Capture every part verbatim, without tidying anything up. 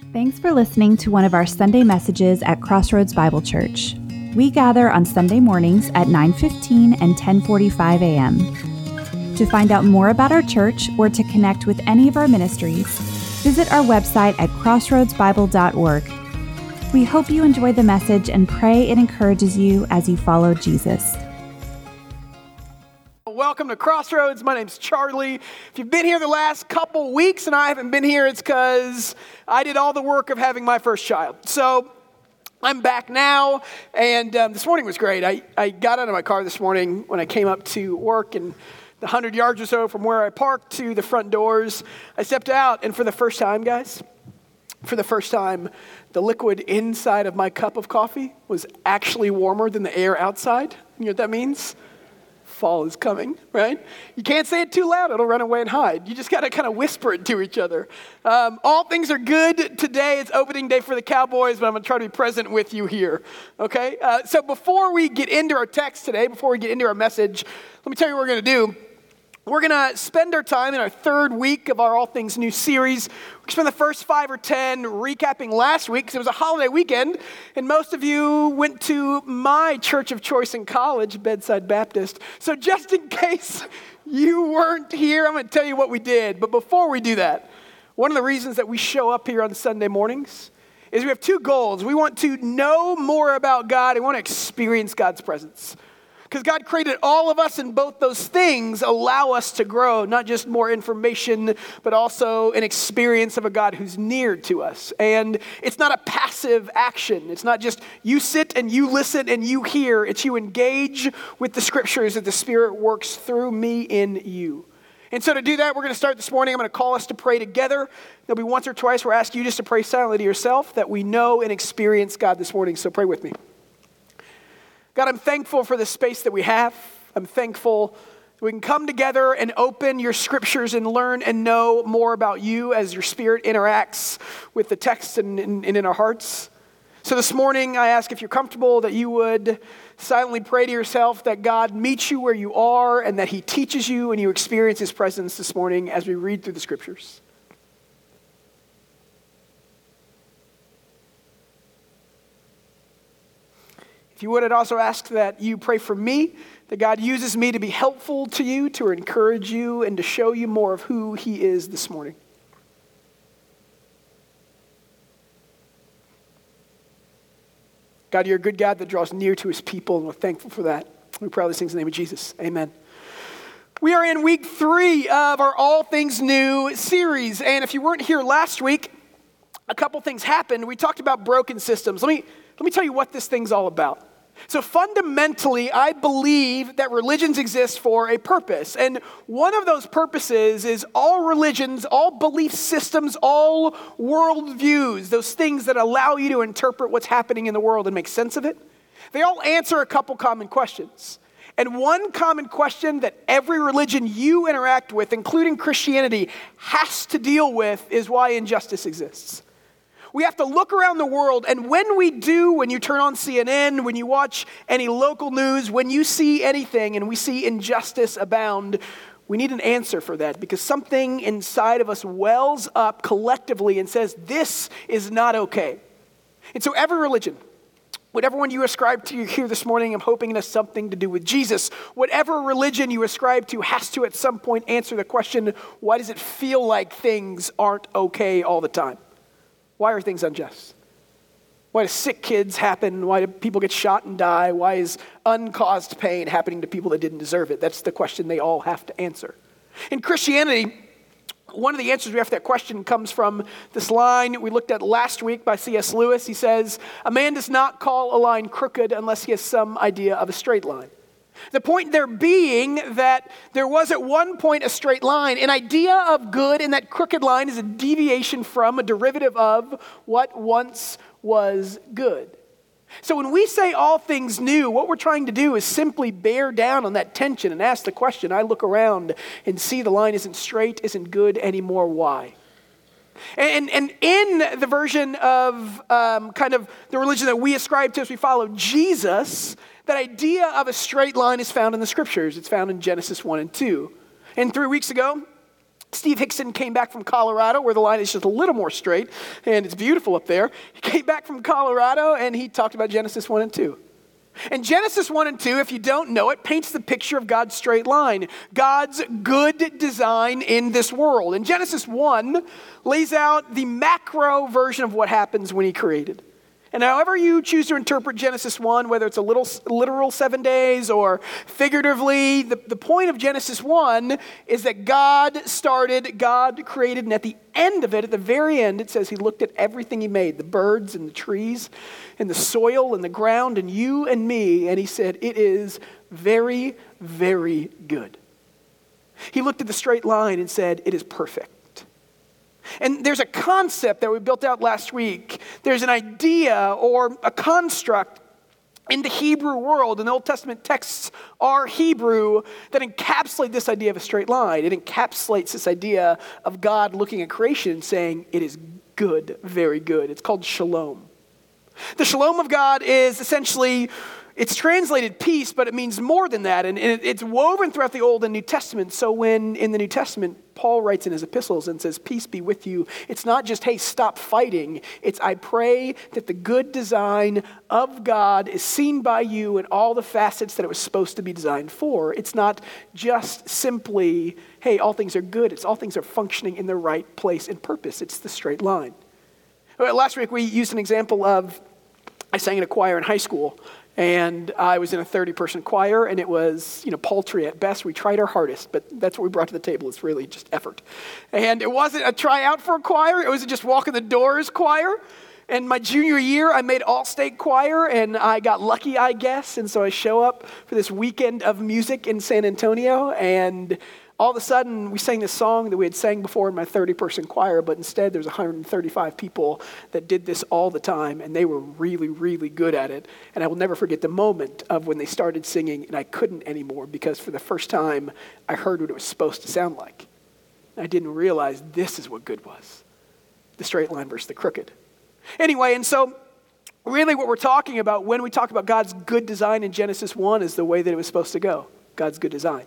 Thanks for listening to one of our Sunday messages at Crossroads Bible Church. We gather on Sunday mornings at nine fifteen and ten forty-five a.m. To find out more about our church or to connect with any of our ministries, visit our website at crossroads bible dot org. We hope you enjoy the message and pray it encourages you as you follow Jesus. Welcome to Crossroads. My name's Charlie. If you've been here the last couple weeks and I haven't been here, it's because I did all the work of having my first child. So I'm back now, and um, this morning was great. I, I got out of my car this morning when I came up to work, and the hundred yards or so from where I parked to the front doors, I stepped out, and for the first time, guys, for the first time, the liquid inside of my cup of coffee was actually warmer than the air outside. You know what that means? Fall is coming, right? You can't say it too loud. It'll run away and hide. You just got to kind of whisper it to each other. Um, all things are good today. It's opening day for the Cowboys, but I'm going to try to be present with you here, okay? Uh, so before we get into our text today, before we get into our message, let me tell you what we're going to do. We're going to spend our time in our third week of our All Things New series. We're going to spend the first five or ten recapping last week because it was a holiday weekend, and most of you went to my church of choice in college, Bedside Baptist. So just in case you weren't here, I'm going to tell you what we did. But before we do that, one of the reasons that we show up here on Sunday mornings is we have two goals. We want to know more about God and we want to experience God's presence. Because God created all of us, and both those things allow us to grow, not just more information, but also an experience of a God who's near to us. And it's not a passive action. It's not just you sit and you listen and you hear. It's you engage with the scriptures that the Spirit works through me in you. And so to do that, we're going to start this morning. I'm going to call us to pray together. There'll be once or twice where I ask you just to pray silently to yourself that we know and experience God this morning. So pray with me. God, I'm thankful for the space that we have. I'm thankful that we can come together and open your scriptures and learn and know more about you as your Spirit interacts with the text and, and, and in our hearts. So this morning, I ask if you're comfortable that you would silently pray to yourself that God meets you where you are and that he teaches you and you experience his presence this morning as we read through the scriptures. If you would, I'd also ask that you pray for me, that God uses me to be helpful to you, to encourage you, and to show you more of who he is this morning. God, you're a good God that draws near to his people, and we're thankful for that. We pray all these things in the name of Jesus. Amen. We are in week three of our All Things New series, and if you weren't here last week, a couple things happened. We talked about broken systems. Let me Let me tell you what this thing's all about. So fundamentally, I believe that religions exist for a purpose. And one of those purposes is all religions, all belief systems, all worldviews, those things that allow you to interpret what's happening in the world and make sense of it, they all answer a couple common questions. And one common question that every religion you interact with, including Christianity, has to deal with is why injustice exists. We have to look around the world, and when we do, when you turn on C N N, when you watch any local news, when you see anything and we see injustice abound, we need an answer for that because something inside of us wells up collectively and says, this is not okay. And so every religion, whatever one you ascribe to here this morning, I'm hoping it has something to do with Jesus. Whatever religion you ascribe to has to at some point answer the question, why does it feel like things aren't okay all the time? Why are things unjust? Why do sick kids happen? Why do people get shot and die? Why is uncaused pain happening to people that didn't deserve it? That's the question they all have to answer. In Christianity, one of the answers we have to that question comes from this line we looked at last week by C S Lewis. He says, a man does not call a line crooked unless he has some idea of a straight line. The point there being that there was at one point a straight line. An idea of good in that crooked line is a deviation from, a derivative of what once was good. So when we say all things new, what we're trying to do is simply bear down on that tension and ask the question. I look around and see the line isn't straight, isn't good anymore. Why? And, and in the version of um, kind of the religion that we ascribe to as we follow Jesus, that idea of a straight line is found in the scriptures. It's found in Genesis one and two. And three weeks ago, Steve Hickson came back from Colorado, where the line is just a little more straight, and it's beautiful up there. He came back from Colorado, and he talked about Genesis one and two. And Genesis one and two, if you don't know it, paints the picture of God's straight line, God's good design in this world. And Genesis one lays out the macro version of what happens when he created. And however you choose to interpret Genesis one, whether it's a little literal seven days or figuratively, the, the point of Genesis one is that God started, God created, and at the end of it, at the very end, it says he looked at everything he made, the birds and the trees and the soil and the ground and you and me, and he said, it is very, very good. He looked at the straight line and said, it is perfect. And there's a concept that we built out last week. There's an idea or a construct in the Hebrew world, and the Old Testament texts are Hebrew, that encapsulate this idea of a straight line. It encapsulates this idea of God looking at creation and saying, it is good, very good. It's called shalom. The shalom of God is essentially, it's translated peace, but it means more than that. And it's woven throughout the Old and New Testament. So when in the New Testament, Paul writes in his epistles and says, peace be with you. It's not just, hey, stop fighting. It's, I pray that the good design of God is seen by you in all the facets that it was supposed to be designed for. It's not just simply, hey, all things are good. It's all things are functioning in the right place and purpose. It's the straight line. Last week, we used an example of, I sang in a choir in high school. And I was in a thirty-person choir, and it was, you know, paltry at best. We tried our hardest, but that's what we brought to the table. It's really just effort. And it wasn't a tryout for a choir. It was just walk in the doors choir. And my junior year, I made all-state choir, and I got lucky, I guess. And so I show up for this weekend of music in San Antonio, and all of a sudden, we sang this song that we had sang before in my thirty-person choir, but instead there's one hundred thirty-five people that did this all the time, and they were really, really good at it. And I will never forget the moment of when they started singing, and I couldn't anymore, because for the first time, I heard what it was supposed to sound like. I didn't realize this is what good was, the straight line versus the crooked. Anyway, and so really what we're talking about when we talk about God's good design in Genesis one is the way that it was supposed to go, God's good design.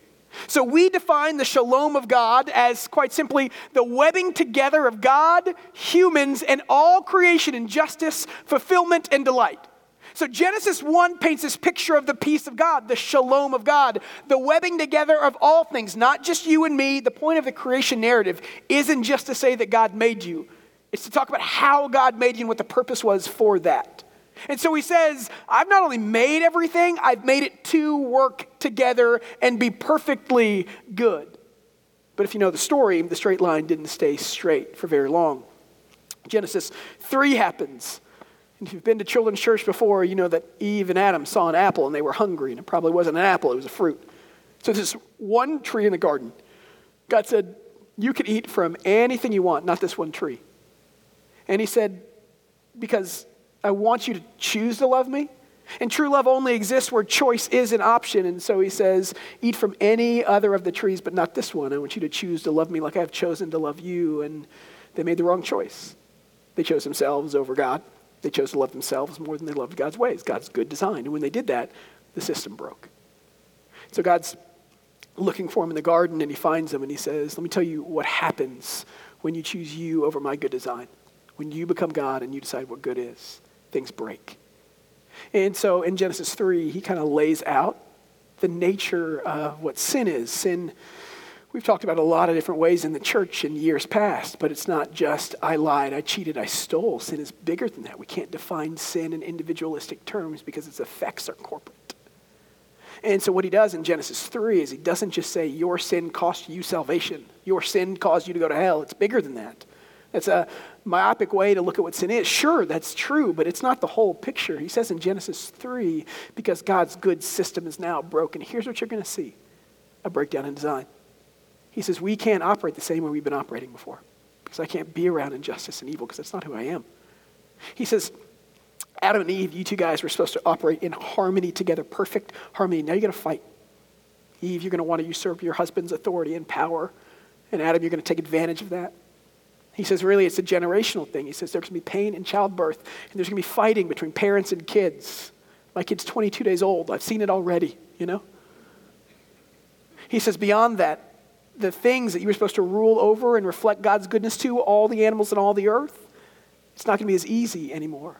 So we define the shalom of God as, quite simply, the webbing together of God, humans, and all creation in justice, fulfillment, and delight. So Genesis one paints this picture of the peace of God, the shalom of God, the webbing together of all things, not just you and me. The point of the creation narrative isn't just to say that God made you. It's to talk about how God made you and what the purpose was for that. And so he says, I've not only made everything, I've made it to work together and be perfectly good. But if you know the story, the straight line didn't stay straight for very long. Genesis three happens. And if you've been to children's church before, you know that Eve and Adam saw an apple and they were hungry. And it probably wasn't an apple, it was a fruit. So there's this one tree in the garden. God said, you can eat from anything you want, not this one tree. And he said, because I want you to choose to love me. And true love only exists where choice is an option. And so he says, eat from any other of the trees, but not this one. I want you to choose to love me like I have chosen to love you. And they made the wrong choice. They chose themselves over God. They chose to love themselves more than they loved God's ways, God's good design. And when they did that, the system broke. So God's looking for him in the garden, and he finds him, and he says, let me tell you what happens when you choose you over my good design. When you become God and you decide what good is, things break. And so in Genesis three, he kind of lays out the nature of what sin is. Sin, we've talked about a lot of different ways in the church in years past, but it's not just I lied, I cheated, I stole. Sin is bigger than that. We can't define sin in individualistic terms because its effects are corporate. And so what he does in Genesis three is he doesn't just say your sin cost you salvation. Your sin caused you to go to hell. It's bigger than that. It's a myopic way to look at what sin is. Sure, that's true, but it's not the whole picture. He says in Genesis three, because God's good system is now broken, here's what you're going to see, a breakdown in design. He says, we can't operate the same way we've been operating before because I can't be around injustice and evil because that's not who I am. He says, Adam and Eve, you two guys were supposed to operate in harmony together, perfect harmony. Now you're going to fight. Eve, you're going to want to usurp your husband's authority and power. And Adam, you're going to take advantage of that. He says, really, it's a generational thing. He says, there's going to be pain in childbirth, and there's going to be fighting between parents and kids. My kid's twenty-two days old. I've seen it already, you know? He says, beyond that, the things that you were supposed to rule over and reflect God's goodness to, all the animals and all the earth, it's not going to be as easy anymore.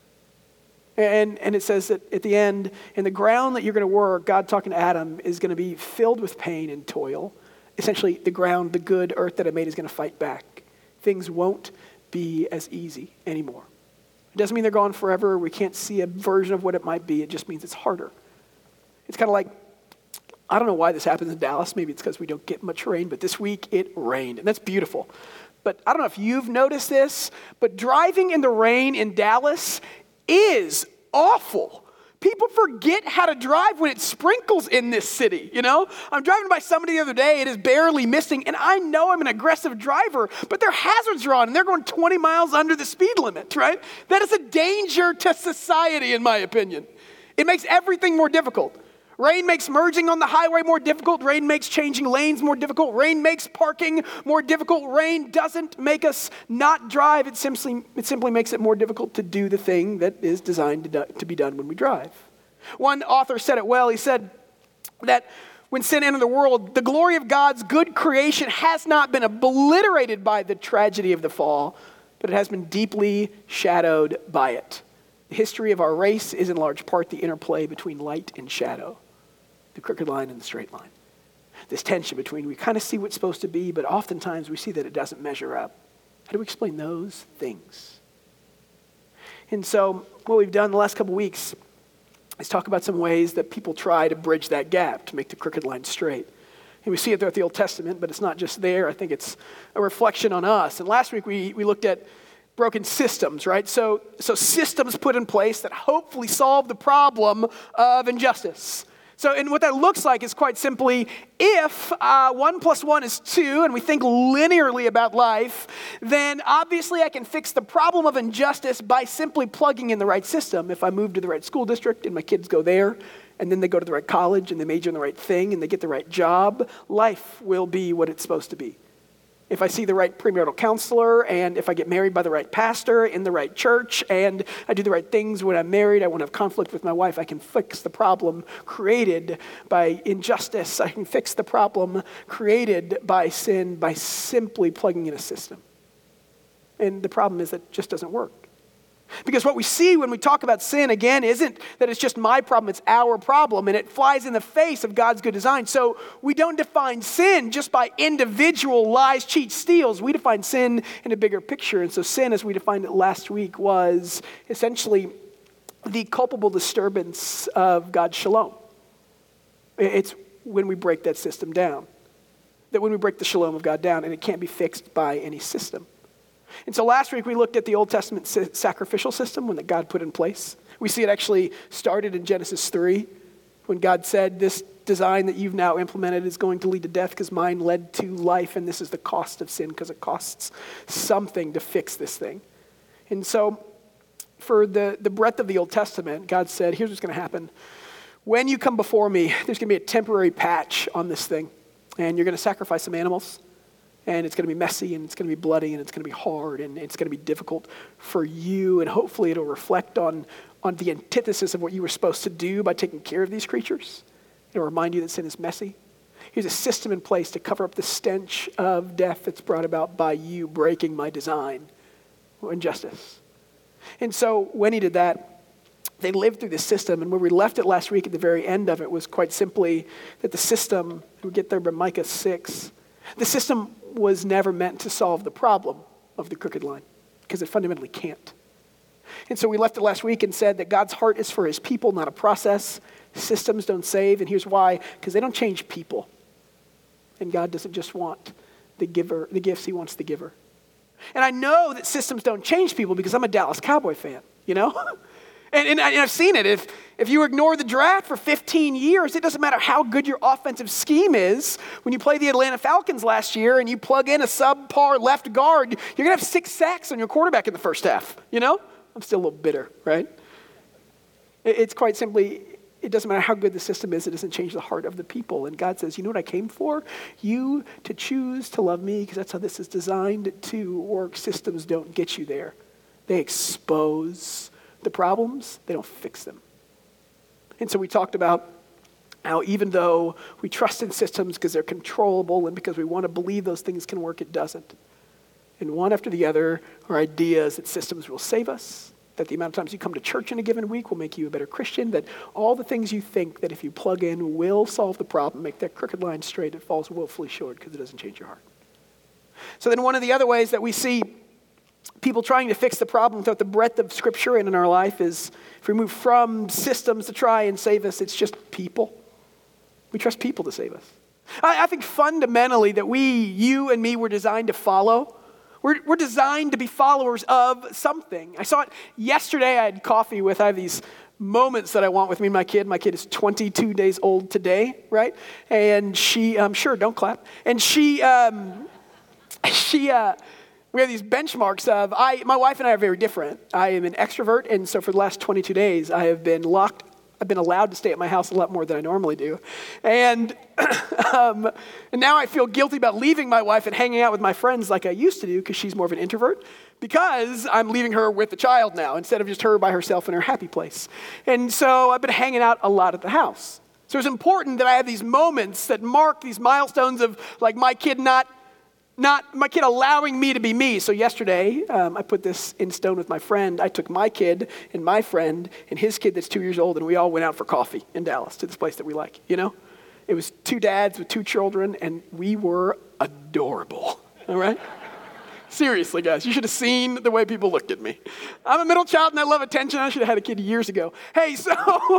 And, and it says that at the end, in the ground that you're going to work, God talking to Adam, is going to be filled with pain and toil. Essentially, the ground, the good earth that I made is going to fight back. Things won't be as easy anymore. It doesn't mean they're gone forever. We can't see a version of what it might be. It just means it's harder. It's kind of like, I don't know why this happens in Dallas. Maybe it's because we don't get much rain, but this week it rained, and that's beautiful. But I don't know if you've noticed this, but driving in the rain in Dallas is awful. People forget how to drive when it sprinkles in this city, you know? I'm driving by somebody the other day, it is barely missing, and I know I'm an aggressive driver, but their hazards are on, and they're going twenty miles under the speed limit, right? That is a danger to society, in my opinion. It makes everything more difficult. Rain makes merging on the highway more difficult. Rain makes changing lanes more difficult. Rain makes parking more difficult. Rain doesn't make us not drive. It simply, it simply makes it more difficult to do the thing that is designed to, do, to be done when we drive. One author said it well. He said that when sin entered the world, the glory of God's good creation has not been obliterated by the tragedy of the fall, but it has been deeply shadowed by it. The history of our race is in large part the interplay between light and shadow. The crooked line and the straight line. This tension between we kind of see what's supposed to be, but oftentimes we see that it doesn't measure up. How do we explain those things? And so what we've done the last couple weeks is talk about some ways that people try to bridge that gap to make the crooked line straight. And we see it throughout the Old Testament, but it's not just there. I think it's a reflection on us. And last week we, we looked at broken systems, right? So, so systems put in place that hopefully solve the problem of injustice. So, and what that looks like is quite simply, if uh, one plus one is two, and we think linearly about life, then obviously I can fix the problem of injustice by simply plugging in the right system. If I move to the right school district and my kids go there, and then they go to the right college and they major in the right thing and they get the right job, life will be what it's supposed to be. If I see the right premarital counselor, and if I get married by the right pastor in the right church, and I do the right things when I'm married, I won't have conflict with my wife, I can fix the problem created by injustice. I can fix the problem created by sin by simply plugging in a system. And the problem is that it just doesn't work. Because what we see when we talk about sin, again, isn't that it's just my problem, it's our problem, and it flies in the face of God's good design. So we don't define sin just by individual lies, cheats, steals. We define sin in a bigger picture. And so sin, as we defined it last week, was essentially the culpable disturbance of God's shalom. It's when we break that system down. That when we break the shalom of God down, and it can't be fixed by any system. And so last week we looked at the Old Testament sacrificial system when that God put in place. We see it actually started in Genesis three when God said, this design that you've now implemented is going to lead to death because mine led to life, and this is the cost of sin because it costs something to fix this thing. And so for the, the breadth of the Old Testament, God said, here's what's going to happen. When you come before me, there's going to be a temporary patch on this thing, and you're going to sacrifice some animals. And it's going to be messy, and it's going to be bloody, and it's going to be hard, and it's going to be difficult for you. And hopefully it'll reflect on, on the antithesis of what you were supposed to do by taking care of these creatures. It'll remind you that sin is messy. Here's a system in place to cover up the stench of death that's brought about by you breaking my design or injustice. And so when he did that, they lived through this system. And where we left it last week at the very end of it was quite simply that the system, we get there by Micah six, the system was never meant to solve the problem of the crooked line because it fundamentally can't. And so we left it last week and said that God's heart is for his people, not a process. Systems don't save, and here's why. Because they don't change people. And God doesn't just want the giver, the gifts, he wants the giver. And I know that systems don't change people because I'm a Dallas Cowboy fan, you know? And, and, and I've seen it. If, if you ignore the draft for fifteen years, it doesn't matter how good your offensive scheme is. When you play the Atlanta Falcons last year and you plug in a subpar left guard, you're going to have six sacks on your quarterback in the first half. You know? I'm still a little bitter, right? It, it's quite simply, it doesn't matter how good the system is, it doesn't change the heart of the people. And God says, you know what I came for? You to choose to love me because that's how this is designed to work. Systems don't get you there. They expose the problems, they don't fix them. And so we talked about Now, even though we trust in systems because they're controllable and because we want to believe those things can work, it doesn't. And one after the other are ideas that systems will save us, that the amount of times you come to church in a given week will make you a better Christian, that all the things you think that if you plug in will solve the problem, make that crooked line straight, it falls woefully short because it doesn't change your heart. So then one of the other ways that we see people trying to fix the problem without the breadth of Scripture and in our life is if we move from systems to try and save us, it's just people. We trust people to save us. I, I think fundamentally that we, you and me, were designed to follow. We're, we're designed to be followers of something. I saw it yesterday. I had coffee with, I have these moments that I want with me and my kid. My kid is twenty-two days old today, right? And she, um, sure, don't clap. And she, um, she, uh, we have these benchmarks of, I, my wife and I are very different. I am an extrovert, and so for the last twenty-two days, I have been locked I've been allowed to stay at my house a lot more than I normally do. And, um, and now I feel guilty about leaving my wife and hanging out with my friends like I used to do because she's more of an introvert, because I'm leaving her with the child now instead of just her by herself in her happy place. And so I've been hanging out a lot at the house. So it's important that I have these moments that mark these milestones of like my kid not Not my kid allowing me to be me. So yesterday, um, I put this in stone with my friend. I took my kid and my friend and his kid that's two years old, and we all went out for coffee in Dallas to this place that we like, you know? It was two dads with two children, and we were adorable, all right? Seriously, guys, you should have seen the way people looked at me. I'm a middle child, and I love attention. I should have had a kid years ago. Hey, so,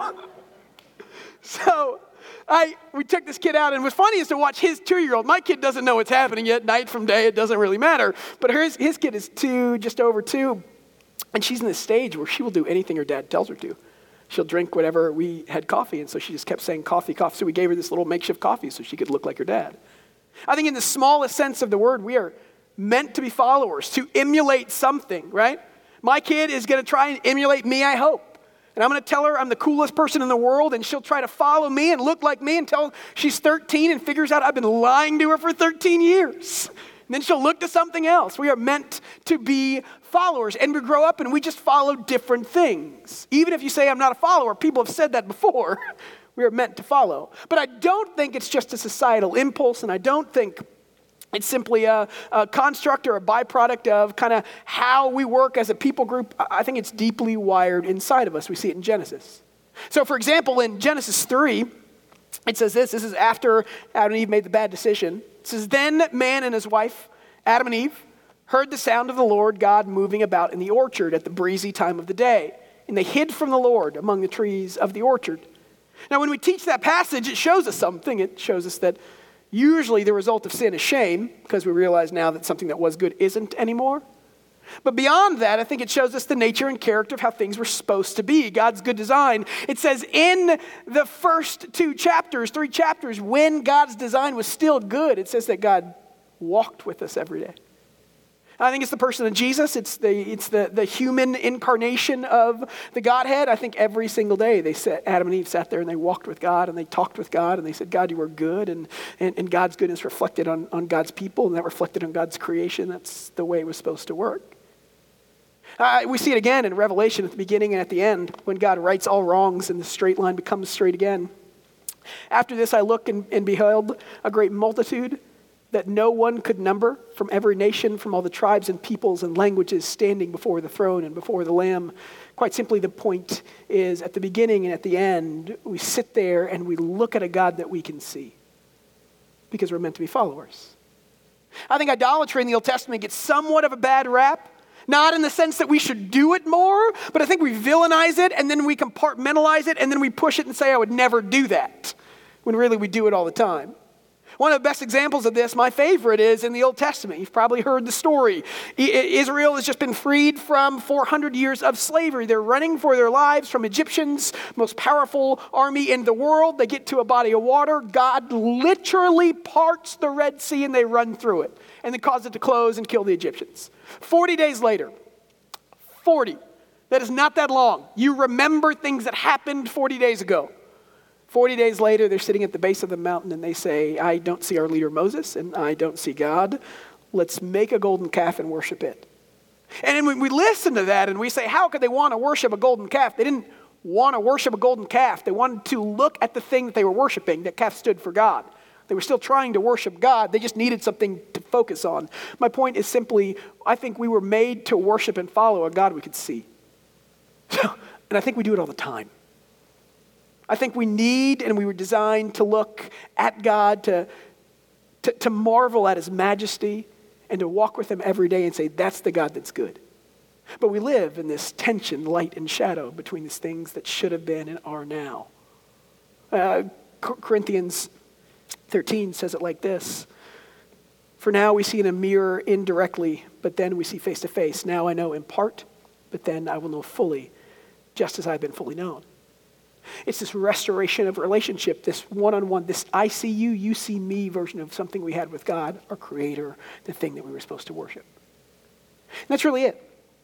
so... I, we took this kid out, and what's funny is to watch his two-year-old. My kid doesn't know what's happening yet, night from day, it doesn't really matter. But his, his kid is two, just over two, and she's in this stage where she will do anything her dad tells her to. She'll drink whatever. We had coffee, and so she just kept saying coffee, coffee. So we gave her this little makeshift coffee so she could look like her dad. I think in the smallest sense of the word, we are meant to be followers, to emulate something, right? My kid is going to try and emulate me, I hope. And I'm going to tell her I'm the coolest person in the world, and she'll try to follow me and look like me until she's thirteen and figures out I've been lying to her for thirteen years. And then she'll look to something else. We are meant to be followers, and we grow up and we just follow different things. Even if you say I'm not a follower, people have said that before. We are meant to follow. But I don't think it's just a societal impulse, and I don't think it's simply a, a construct or a byproduct of kind of how we work as a people group. I think it's deeply wired inside of us. We see it in Genesis. So for example, in Genesis three, it says this. This is after Adam and Eve made the bad decision. It says, then man and his wife, Adam and Eve, heard the sound of the Lord God moving about in the orchard at the breezy time of the day. And they hid from the Lord among the trees of the orchard. Now when we teach that passage, it shows us something. It shows us that usually the result of sin is shame, because we realize now that something that was good isn't anymore. But beyond that, I think it shows us the nature and character of how things were supposed to be, God's good design. It says in the first two chapters, three chapters, when God's design was still good, it says that God walked with us every day. I think it's the person of Jesus. It's the it's the, the human incarnation of the Godhead. I think every single day they sat, Adam and Eve sat there and they walked with God and they talked with God and they said, God, you are good. And, and, and God's goodness reflected on, on God's people, and that reflected on God's creation. That's the way it was supposed to work. Uh, we see it again in Revelation at the beginning and at the end when God rights all wrongs and the straight line becomes straight again. After this I looked and, and beheld a great multitude that no one could number, from every nation, from all the tribes and peoples and languages, standing before the throne and before the Lamb. Quite simply, the point is at the beginning and at the end, we sit there and we look at a God that we can see, because we're meant to be followers. I think idolatry in the Old Testament gets somewhat of a bad rap, not in the sense that we should do it more, but I think we villainize it and then we compartmentalize it and then we push it and say, I would never do that, when really we do it all the time. One of the best examples of this, my favorite, is in the Old Testament. You've probably heard the story. Israel has just been freed from four hundred years of slavery. They're running for their lives from Egyptians, most powerful army in the world. They get to a body of water. God literally parts the Red Sea and they run through it. And then cause it to close and kill the Egyptians. forty days later, forty, that is not that long. You remember things that happened forty days ago. forty days later, they're sitting at the base of the mountain and they say, I don't see our leader Moses and I don't see God. Let's make a golden calf and worship it. And when we listen to that and we say, how could they want to worship a golden calf? They didn't want to worship a golden calf. They wanted to look at the thing that they were worshiping. That calf stood for God. They were still trying to worship God. They just needed something to focus on. My point is simply, I think we were made to worship and follow a God we could see. And I think we do it all the time. I think we need and we were designed to look at God, to, to, to marvel at his majesty, and to walk with him every day and say, that's the God that's good. But we live in this tension, light and shadow, between these things that should have been and are now. Uh, Corinthians thirteen says it like this. For now we see in a mirror indirectly, but then we see face to face. Now I know in part, but then I will know fully, just as I've been fully known. It's this restoration of relationship, this one-on-one, this I see you, you see me version of something we had with God, our creator, the thing that we were supposed to worship. And that's really it.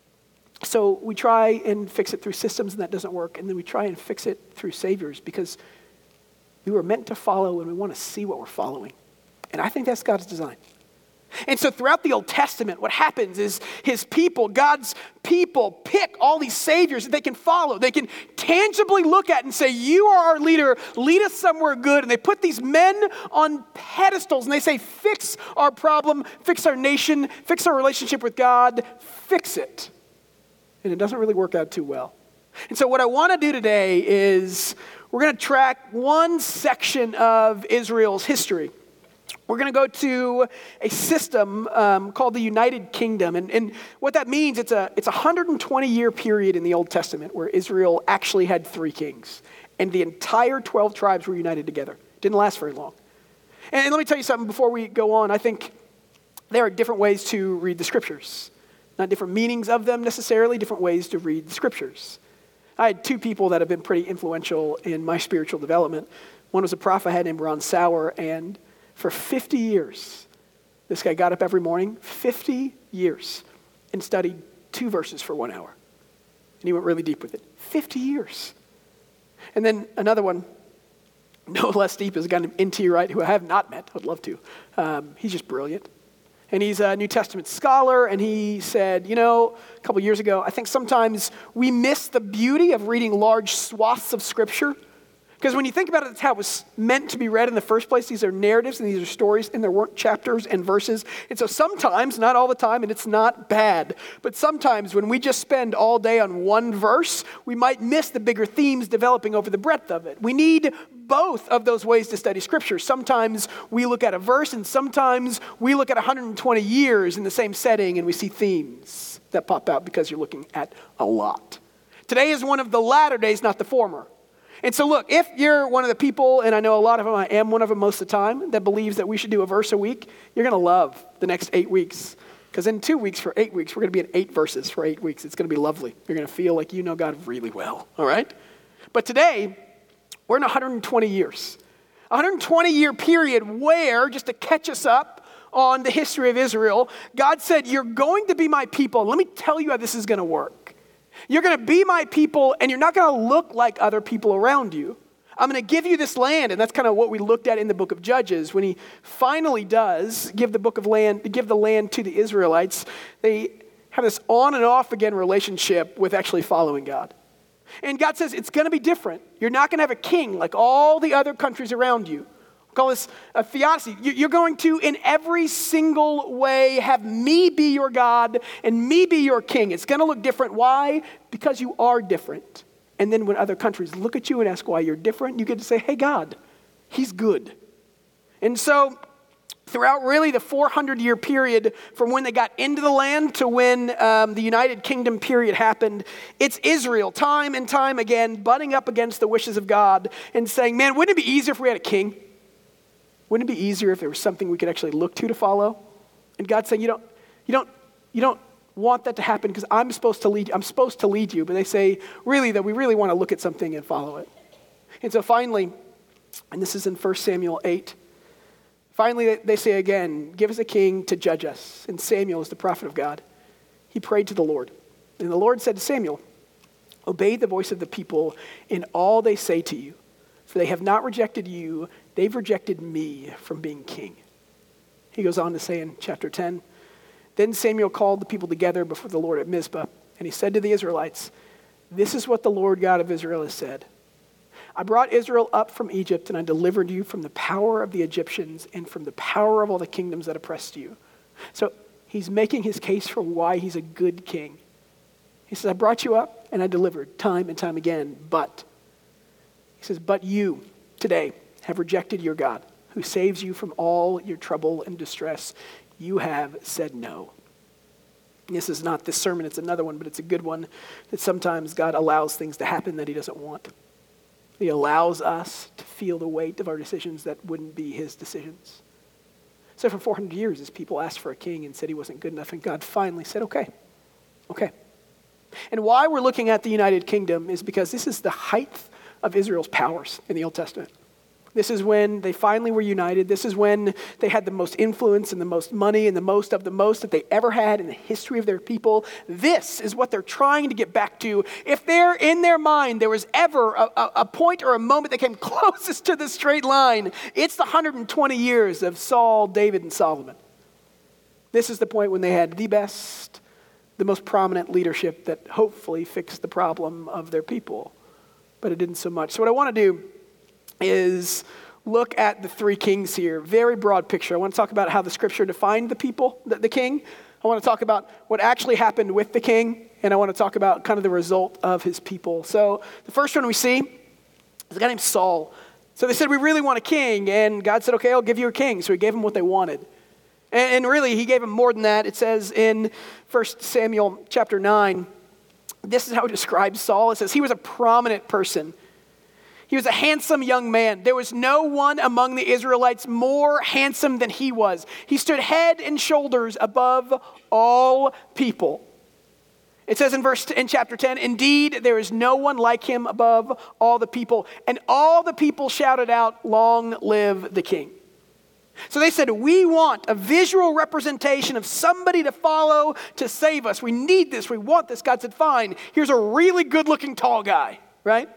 So we try and fix it through systems and that doesn't work. And then we try and fix it through saviors because we were meant to follow and we want to see what we're following. And I think that's God's design. And so throughout the Old Testament, what happens is his people, God's people, pick all these saviors that they can follow. They can tangibly look at and say, you are our leader, lead us somewhere good. And they put these men on pedestals and they say, fix our problem, fix our nation, fix our relationship with God, fix it. And it doesn't really work out too well. And so what I want to do today is we're going to track one section of Israel's history. We're going to go to a system um, called the United Kingdom. And, and what that means, it's a it's a one hundred twenty year period in the Old Testament where Israel actually had three kings. And the entire twelve tribes were united together. Didn't last very long. And, and let me tell you something before we go on. I think there are different ways to read the scriptures. Not different meanings of them necessarily, different ways to read the scriptures. I had two people that have been pretty influential in my spiritual development. One was a prophet I had named Ron Sauer, and for fifty years, this guy got up every morning, fifty years, and studied two verses for one hour. And he went really deep with it. fifty years. And then another one, no less deep, is a guy named N T Wright, who I have not met. I would love to. Um, he's just brilliant. And he's a New Testament scholar, and he said, you know, a couple years ago, I think sometimes we miss the beauty of reading large swaths of Scripture. Because when you think about it, that's how it was meant to be read in the first place. These are narratives and these are stories, and there weren't chapters and verses. And so sometimes, not all the time, and it's not bad, but sometimes when we just spend all day on one verse, we might miss the bigger themes developing over the breadth of it. We need both of those ways to study Scripture. Sometimes we look at a verse, and sometimes we look at one hundred twenty years in the same setting, and we see themes that pop out because you're looking at a lot. Today is one of the latter days, not the former. And so look, if you're one of the people, and I know a lot of them, I am one of them most of the time, that believes that we should do a verse a week, you're going to love the next eight weeks. Because in two weeks, for eight weeks, we're going to be in eight verses for eight weeks. It's going to be lovely. You're going to feel like you know God really well, all right? But today, we're in one hundred twenty years. one hundred twenty year period where, just to catch us up on the history of Israel, God said, you're going to be my people. Let me tell you how this is going to work. You're going to be my people, and you're not going to look like other people around you. I'm going to give you this land, and that's kind of what we looked at in the book of Judges. When he finally does give the book of land, give the land to the Israelites, they have this on and off again relationship with actually following God. And God says it's going to be different. You're not going to have a king like all the other countries around you. We call this a theocracy. You're going to, in every single way, have me be your God and me be your king. It's going to look different. Why? Because you are different. And then when other countries look at you and ask why you're different, you get to say, hey, God, he's good. And so throughout really the four hundred year period from when they got into the land to when um, the United Kingdom period happened, it's Israel time and time again butting up against the wishes of God and saying, man, wouldn't it be easier if we had a king? Wouldn't it be easier if there was something we could actually look to to follow? And God's saying, you don't, you don't, you don't want that to happen because I'm supposed to lead you. I'm supposed to lead you. But they say, really, that we really want to look at something and follow it. And so finally, and this is in First Samuel eight, finally they say again, give us a king to judge us. And Samuel is the prophet of God. He prayed to the Lord. And the Lord said to Samuel, obey the voice of the people in all they say to you, for they have not rejected you, they've rejected me from being king. He goes on to say in chapter ten, then Samuel called the people together before the Lord at Mizpah, and he said to the Israelites, This is what the Lord God of Israel has said. I brought Israel up from Egypt, and I delivered you from the power of the Egyptians and from the power of all the kingdoms that oppressed you. So he's making his case for why he's a good king. He says, I brought you up and I delivered time and time again, but, he says, but you today have rejected your God, who saves you from all your trouble and distress. You have said no. This is not this sermon, it's another one, but it's a good one, that sometimes God allows things to happen that he doesn't want. He allows us to feel the weight of our decisions that wouldn't be his decisions. So for four hundred years, his people asked for a king and said he wasn't good enough, and God finally said, okay, okay. And why we're looking at the United Kingdom is because this is the height of Israel's powers in the Old Testament. This is when they finally were united. This is when they had the most influence and the most money and the most of the most that they ever had in the history of their people. This is what they're trying to get back to. If there, in their mind, there was ever a, a, a point or a moment that came closest to the straight line, it's the one hundred twenty years of Saul, David, and Solomon. This is the point when they had the best, the most prominent leadership that hopefully fixed the problem of their people. But it didn't so much. So what I want to do is look at the three kings here. Very broad picture. I want to talk about how the scripture defined the people, the, the king. I want to talk about what actually happened with the king. And I want to talk about kind of the result of his people. So the first one we see is a guy named Saul. So they said, we really want a king. And God said, okay, I'll give you a king. So he gave them what they wanted. And, and really, he gave them more than that. It says in First Samuel chapter nine, this is how it describes Saul. It says, he was a prominent person. He was a handsome young man. There was no one among the Israelites more handsome than he was. He stood head and shoulders above all people. It says in verse in chapter ten, indeed, there is no one like him above all the people. And all the people shouted out, long live the king. So they said, we want a visual representation of somebody to follow to save us. We need this. We want this. God said, fine. Here's a really good-looking tall guy, right?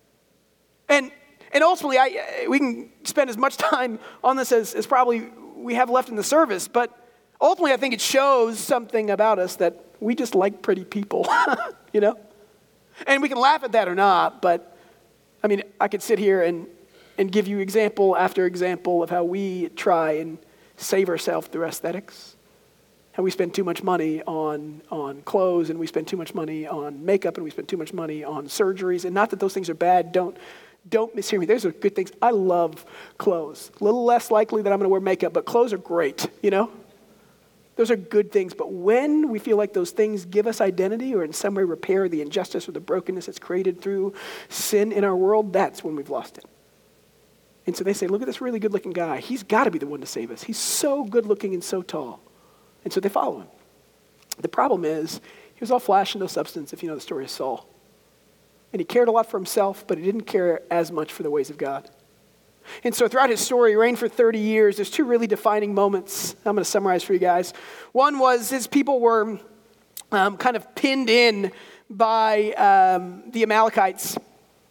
And and ultimately, I, we can spend as much time on this as, as probably we have left in the service, but ultimately I think it shows something about us that we just like pretty people, you know? And we can laugh at that or not, but I mean, I could sit here and, and give you example after example of how we try and save ourselves through aesthetics. How we spend too much money on, on clothes, and we spend too much money on makeup, and we spend too much money on surgeries. And not that those things are bad, don't Don't mishear me. Those are good things. I love clothes. A little less likely that I'm going to wear makeup, but clothes are great, you know? Those are good things. But when we feel like those things give us identity or in some way repair the injustice or the brokenness that's created through sin in our world, that's when we've lost it. And so they say, look at this really good-looking guy. He's got to be the one to save us. He's so good-looking and so tall. And so they follow him. The problem is, he was all flash and no substance, if you know the story of Saul. And he cared a lot for himself, but he didn't care as much for the ways of God. And so throughout his story, he reigned for thirty years. There's two really defining moments I'm going to summarize for you guys. One was his people were um, kind of pinned in by um, the Amalekites.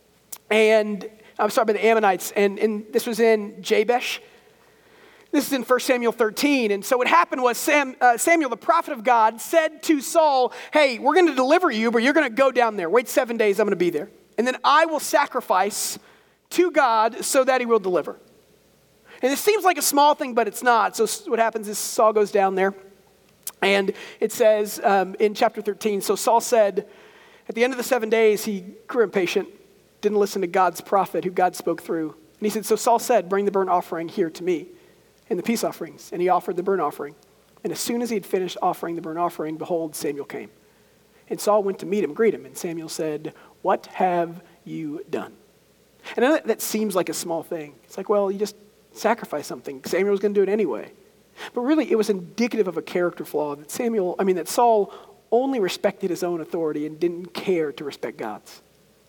And, I'm sorry, by the Ammonites. And, and this was in Jabesh. This is in First Samuel thirteen. And so what happened was Sam, uh, Samuel, the prophet of God, said to Saul, hey, we're going to deliver you, but you're going to go down there. Wait seven days, I'm going to be there. And then I will sacrifice to God so that he will deliver. And it seems like a small thing, but it's not. So what happens is Saul goes down there. And it says um, in chapter thirteen, so Saul said, at the end of the seven days, he grew impatient, didn't listen to God's prophet who God spoke through. And he said, so Saul said, bring the burnt offering here to me. And the peace offerings, and he offered the burnt offering. And as soon as he had finished offering the burnt offering, behold, Samuel came. And Saul went to meet him, greet him, and Samuel said, what have you done? And I know that, that seems like a small thing. It's like, well, you just sacrifice something. Samuel was going to do it anyway. But really, it was indicative of a character flaw that Samuel, I mean, that Saul only respected his own authority and didn't care to respect God's.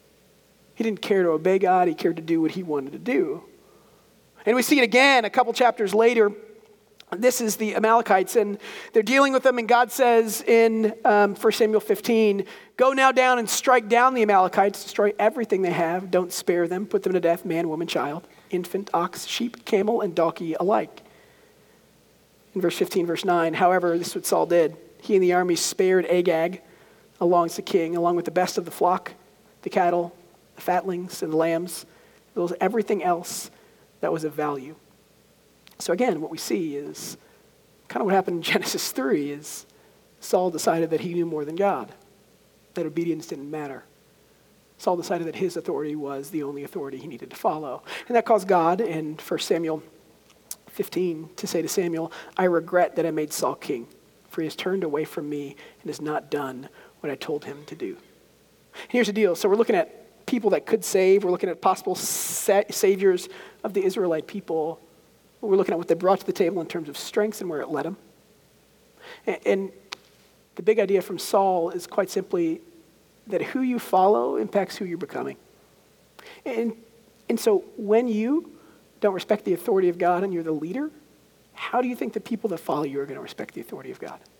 He didn't care to obey God. He cared to do what he wanted to do. And we see it again a couple chapters later. This is the Amalekites, and they're dealing with them, and God says in um, First Samuel fifteen, go now down and strike down the Amalekites, destroy everything they have, don't spare them, put them to death, man, woman, child, infant, ox, sheep, camel, and donkey alike. In verse fifteen, verse nine, however, this is what Saul did. He and the army spared Agag, along with the king, along with the best of the flock the cattle, the fatlings, and the lambs. It was everything else that was of value. So again, what we see is kind of what happened in Genesis three is Saul decided that he knew more than God, that obedience didn't matter. Saul decided that his authority was the only authority he needed to follow. And that caused God in First Samuel fifteen to say to Samuel, I regret that I made Saul king, for he has turned away from me and has not done what I told him to do. Here's the deal. So we're looking at people that could save. We're looking at possible sa- saviors of the Israelite people. We're looking at what they brought to the table in terms of strengths and where it led them. And, and the big idea from Saul is quite simply that who you follow impacts who you're becoming. And, and so when you don't respect the authority of God and you're the leader, how do you think the people that follow you are going to respect the authority of God?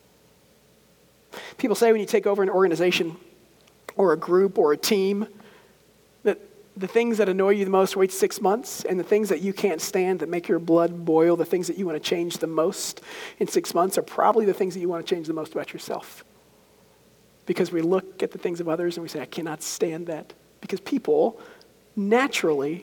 People say when you take over an organization or a group or a team, that the things that annoy you the most wait six months, and the things that you can't stand that make your blood boil, the things that you want to change the most in six months are probably the things that you want to change the most about yourself. Because we look at the things of others and we say, I cannot stand that. Because people naturally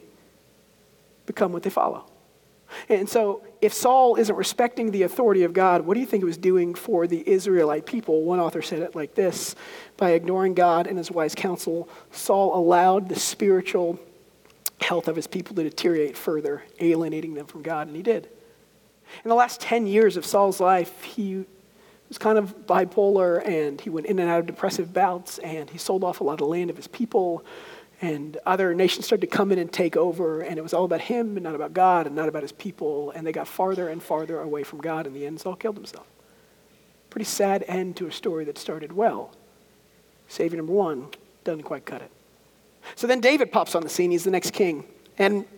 become what they follow. And so if Saul isn't respecting the authority of God, what do you think it was doing for the Israelite people? One author said it like this: by ignoring God and his wise counsel, Saul allowed the spiritual health of his people to deteriorate further, alienating them from God, and he did. In the last ten years of Saul's life, he was kind of bipolar, and he went in and out of depressive bouts, and he sold off a lot of land of his people, and other nations started to come in and take over, and it was all about him and not about God and not about his people, and they got farther and farther away from God. In the end, Saul killed himself. Pretty sad end to a story that started well. Savior number one doesn't quite cut it. So then David pops on the scene. He's the next king. And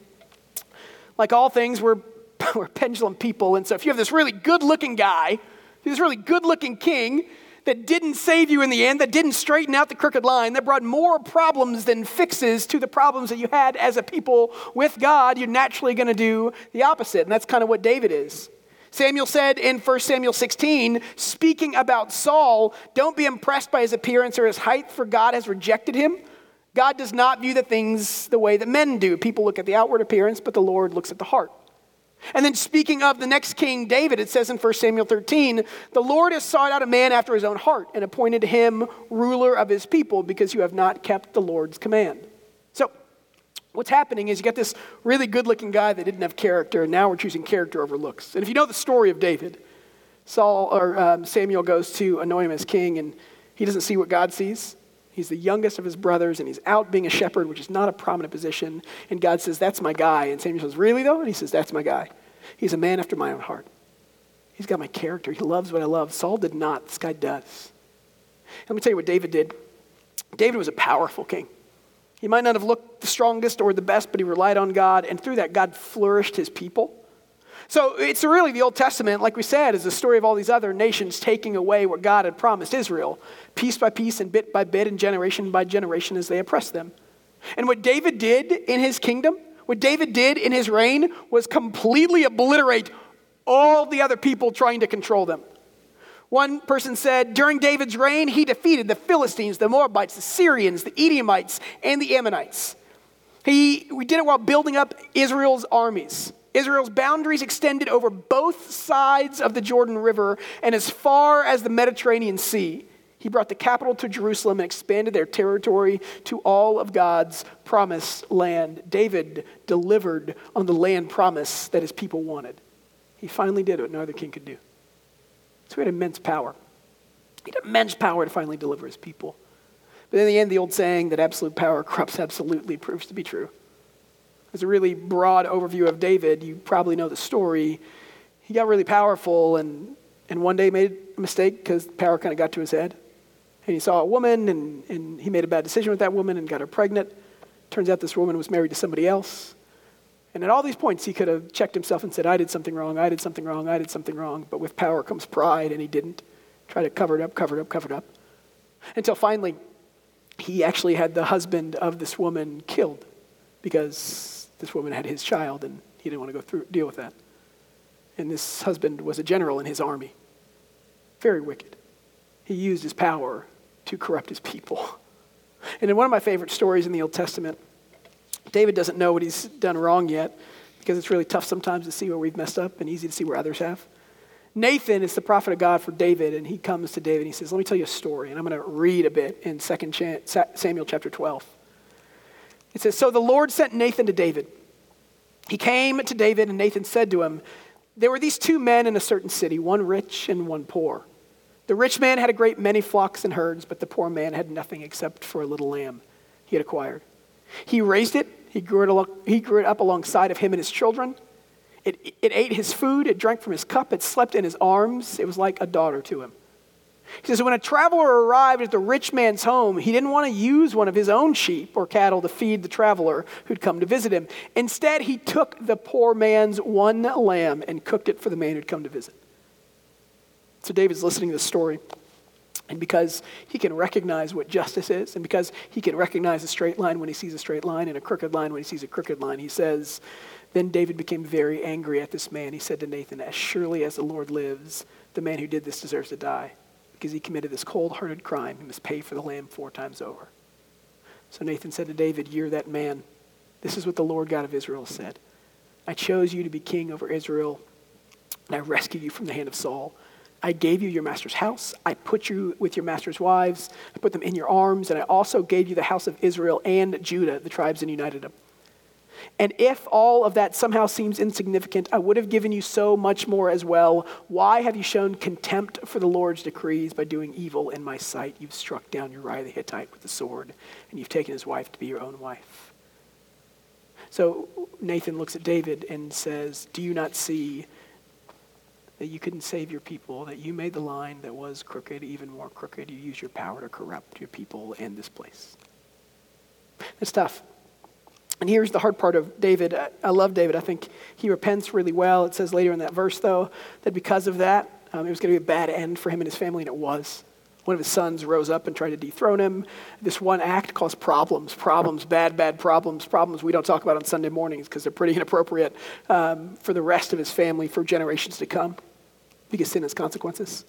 like all things, we're, we're pendulum people, and so if you have this really good-looking guy, this really good-looking king that didn't save you in the end, that didn't straighten out the crooked line, that brought more problems than fixes to the problems that you had as a people with God, you're naturally going to do the opposite. And that's kind of what David is. Samuel said in First Samuel sixteen, speaking about Saul, don't be impressed by his appearance or his height, for God has rejected him. God does not view the things the way that men do. People look at the outward appearance, but the Lord looks at the heart. And then speaking of the next king, David, it says in First Samuel thirteen, the Lord has sought out a man after his own heart and appointed him ruler of his people because you have not kept the Lord's command. So what's happening is you got this really good-looking guy that didn't have character, and now we're choosing character over looks. And if you know the story of David, Saul or um, Samuel goes to anoint him as king, and he doesn't see what God sees. He's the youngest of his brothers, and he's out being a shepherd, which is not a prominent position. And God says, that's my guy. And Samuel says, really though? And he says, that's my guy. He's a man after my own heart. He's got my character. He loves what I love. Saul did not. This guy does. Let me tell you what David did. David was a powerful king. He might not have looked the strongest or the best, but he relied on God. And through that, God flourished his people. So it's really the Old Testament, like we said, is the story of all these other nations taking away what God had promised Israel, piece by piece and bit by bit and generation by generation as they oppressed them. And what David did in his kingdom, what David did in his reign was completely obliterate all the other people trying to control them. One person said, during David's reign, he defeated the Philistines, the Moabites, the Syrians, the Edomites, and the Ammonites. He, we did it while building up Israel's armies. Israel's boundaries extended over both sides of the Jordan River and as far as the Mediterranean Sea. He brought the capital to Jerusalem and expanded their territory to all of God's promised land. David delivered on the land promise that his people wanted. He finally did what no other king could do. So he had immense power. He had immense power to finally deliver his people. But in the end, the old saying that absolute power corrupts absolutely proves to be true. As a really broad overview of David, you probably know the story. He got really powerful and, and one day made a mistake because power kind of got to his head. And he saw a woman and, and he made a bad decision with that woman and got her pregnant. Turns out this woman was married to somebody else. And at all these points, he could have checked himself and said, I did something wrong, I did something wrong, I did something wrong. But with power comes pride, and he didn't. Tried to cover it up, cover it up, cover it up. Until finally, he actually had the husband of this woman killed because this woman had his child, and he didn't want to go through deal with that. And this husband was a general in his army. Very wicked. He used his power to corrupt his people. And in one of my favorite stories in the Old Testament, David doesn't know what he's done wrong yet, because it's really tough sometimes to see where we've messed up and easy to see where others have. Nathan is the prophet of God for David, and he comes to David and he says, let me tell you a story. And I'm going to read a bit in Second Samuel chapter twelve. It says, so the Lord sent Nathan to David. He came to David, and Nathan said to him, there were these two men in a certain city, one rich and one poor. The rich man had a great many flocks and herds, but the poor man had nothing except for a little lamb he had acquired. He raised it. He grew it, along, he grew it up alongside of him and his children. It, it ate his food. It drank from his cup. It slept in his arms. It was like a daughter to him. He says, when a traveler arrived at the rich man's home, he didn't want to use one of his own sheep or cattle to feed the traveler who'd come to visit him. Instead, he took the poor man's one lamb and cooked it for the man who'd come to visit. So David's listening to this story. And because he can recognize what justice is, and because he can recognize a straight line when he sees a straight line and a crooked line when he sees a crooked line, he says, then David became very angry at this man. He said to Nathan, as surely as the Lord lives, the man who did this deserves to die, because he committed this cold-hearted crime. He must pay for the lamb four times over. So Nathan said to David, you're that man. This is what the Lord God of Israel said. I chose you to be king over Israel, and I rescued you from the hand of Saul. I gave you your master's house. I put you with your master's wives. I put them in your arms. And I also gave you the house of Israel and Judah, the tribes, and united them. And if all of that somehow seems insignificant, I would have given you so much more as well. Why have you shown contempt for the Lord's decrees by doing evil in my sight? You've struck down Uriah the Hittite with the sword, and you've taken his wife to be your own wife. So Nathan looks at David and says, do you not see that you couldn't save your people, that you made the line that was crooked even more crooked? You used your power to corrupt your people and this place. It's tough. And here's the hard part of David. I love David. I think he repents really well. It says later in that verse, though, that because of that, um, it was going to be a bad end for him and his family, and it was. One of his sons rose up and tried to dethrone him. This one act caused problems, problems, bad, bad problems, problems we don't talk about on Sunday mornings because they're pretty inappropriate um, for the rest of his family for generations to come, because sin has consequences.